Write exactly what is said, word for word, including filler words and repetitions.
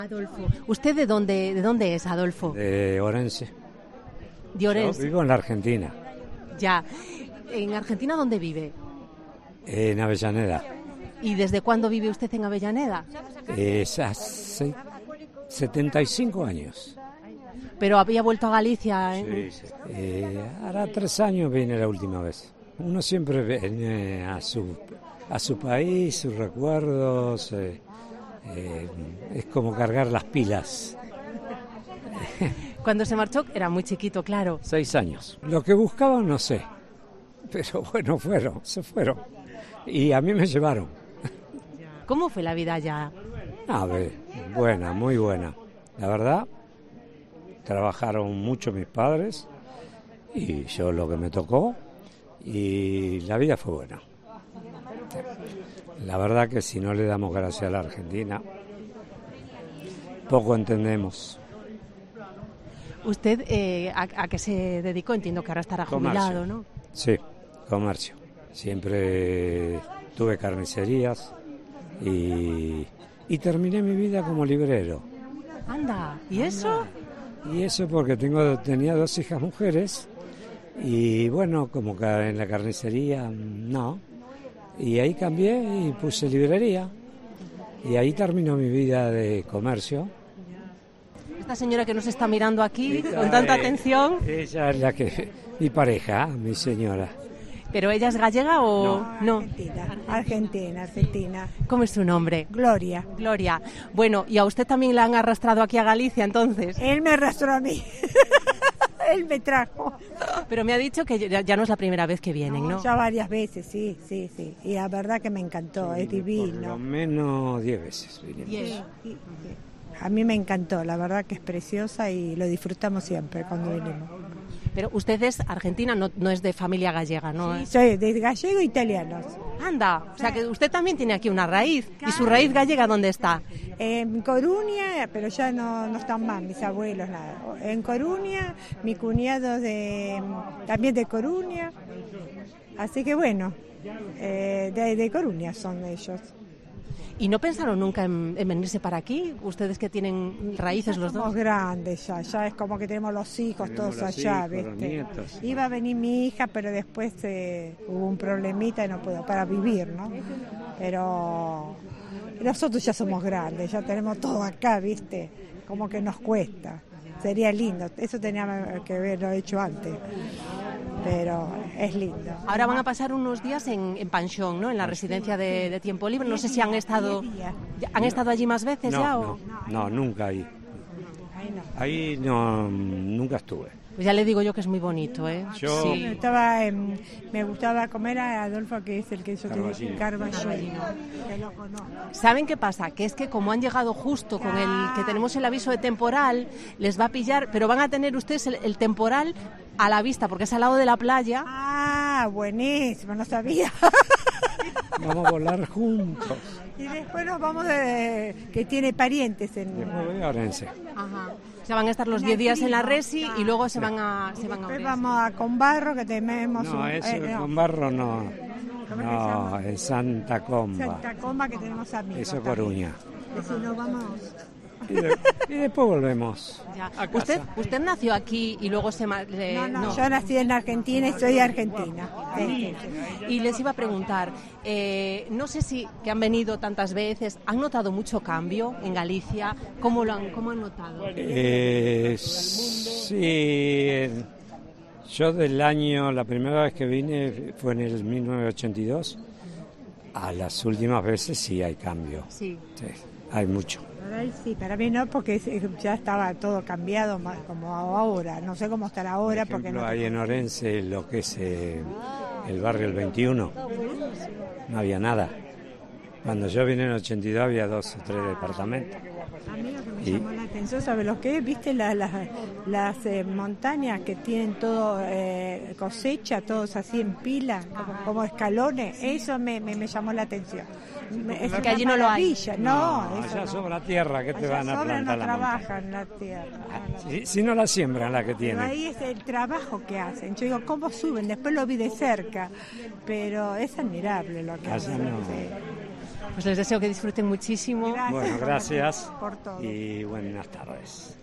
Adolfo, ¿usted de dónde, de dónde es, Adolfo? De Orense. De Orense. Yo vivo en la Argentina. Ya. ¿En Argentina dónde vive? En Avellaneda. ¿Y desde cuándo vive usted en Avellaneda? Es hace setenta y cinco años. Pero había vuelto a Galicia, ¿eh? Sí, sí. Eh, hará tres años vine la última vez. Uno siempre viene a su, a su país, sus recuerdos. Eh, eh, es como cargar las pilas. Cuando se marchó era muy chiquito, claro. Seis años. Lo que buscaban no sé, pero bueno, fueron, se fueron. Y a mí me llevaron. ¿Cómo fue la vida allá? A ver, buena, muy buena. La verdad, trabajaron mucho mis padres y yo lo que me tocó y la vida fue buena. La verdad que si no le damos gracias a la Argentina, poco entendemos. ¿Usted eh, a, a qué se dedicó? Entiendo que ahora estará jubilado, Comercio. ¿no? Sí, comercio. Siempre tuve carnicerías y, y terminé mi vida como librero. Anda, ¿y eso? Y eso porque tengo tenía dos hijas mujeres y bueno, como que en la carnicería no. Y ahí cambié y puse librería y ahí terminó mi vida de comercio. Esta señora que nos está mirando aquí con tanta atención. Ella es la que, mi pareja, mi señora. ¿Pero ella es gallega o No, no? Argentina, Argentina, Argentina. ¿Cómo es su nombre? Gloria. Gloria. Bueno, ¿y a usted también la han arrastrado aquí a Galicia entonces? Él me arrastró a mí. Él me trajo. Pero me ha dicho que ya, ya no es la primera vez que vienen, ¿no? Ya varias veces, sí, sí, sí. Y la verdad que me encantó, es Por lo divino. menos diez veces vinimos. Diez. Sí, sí. A mí me encantó, la verdad que es preciosa y lo disfrutamos siempre cuando venimos. Pero usted es argentina, no, no es de familia gallega, ¿no? Sí, soy de gallego e italianos. Anda, o sea que usted también tiene aquí una raíz. ¿Y su raíz gallega dónde está? En Coruña, pero ya no, no están más mis abuelos, nada. En Coruña, mi cuñado de, también de Coruña. Así que bueno, eh, de, de Coruña son ellos. ¿Y no pensaron nunca en, en venirse para aquí? Ustedes que tienen raíces los Somos dos. grandes ya, ya es como que tenemos los hijos Tenemos todos los allá, hijos, los ¿viste? nietos. Iba a venir mi hija, pero después eh, hubo un problemita y no pudo, para vivir, ¿no? Pero nosotros ya somos grandes, ya tenemos todo acá, ¿viste? Como que nos cuesta. Sería lindo, eso tenía que haberlo hecho antes, pero es lindo. Ahora van a pasar unos días en, en Panxón, ¿no? En la residencia de, de tiempo libre. No sé si han estado han estado allí más veces No, ya o... no, no, nunca ahí. Ahí no. Ahí no, nunca estuve. Pues ya le digo yo que es muy bonito, ¿eh? Yo- Sí. Me gustaba, eh, me gustaba comer a Adolfo, que es el que yo te dije, Carballino. Carballino, que lo conozco. ¿Saben qué pasa? Que es que como han llegado justo con el que tenemos el aviso de temporal, les va a pillar, pero van a tener ustedes el, el temporal a la vista, porque es al lado de la playa. Ah, buenísimo, no sabía. Vamos a volar juntos. Y después nos vamos de, que tiene parientes en... Después voy a Orense. Ajá. O sea, van a estar los diez días en la Resi y luego se van a se van a Después Orense. vamos a Conbarro, que tenemos... No, un- eso eh, no, con barro no. ¿Cómo que se No, llama? es Santa Comba. Santa Comba, que tenemos amigos. Eso también. Coruña. Y si no, vamos... Y, de- y después volvemos Ya. a casa. ¿Usted, usted nació aquí y luego se... ma- le- No, no, no. yo nací en Argentina y soy argentina. Sí, sí, sí. Y les iba a preguntar, eh, no sé si que han venido tantas veces, ¿han notado mucho cambio en Galicia? ¿Cómo lo han, cómo han notado? Eh, sí, en- yo del año, la primera vez que vine fue en el mil novecientos ochenta y dos. A las últimas veces sí hay cambio. Sí. Sí, hay mucho. Para él sí, para mí no, porque es- ya estaba todo cambiado más como ahora. No sé cómo estará ahora, Por porque ejemplo, no... hay en Orense lo que es eh, el barrio El veintiuno. No había nada. Cuando yo vine en el ochenta y dos había dos o tres departamentos. A mí lo que me Y- llamó la atención, ¿sabes lo que es? ¿Viste la- las, las eh, montañas que tienen todo eh, cosecha, todos así en pila, como, como escalones? Eso me, me, me llamó la atención. Me- es Porque una allí no lo hay. maravilla. No, eso allá no. sobra tierra, que te Allá van a sobra, plantar no la montaña. trabajan la tierra. Si, si no la siembran la que Pero tienen. ahí es el trabajo que hacen. Yo digo, ¿cómo suben? Después lo vi de cerca, pero es admirable lo que Allá hacen. no. Sí. Pues les deseo que disfruten muchísimo. Gracias Bueno, por- gracias por todo. y buenas tardes.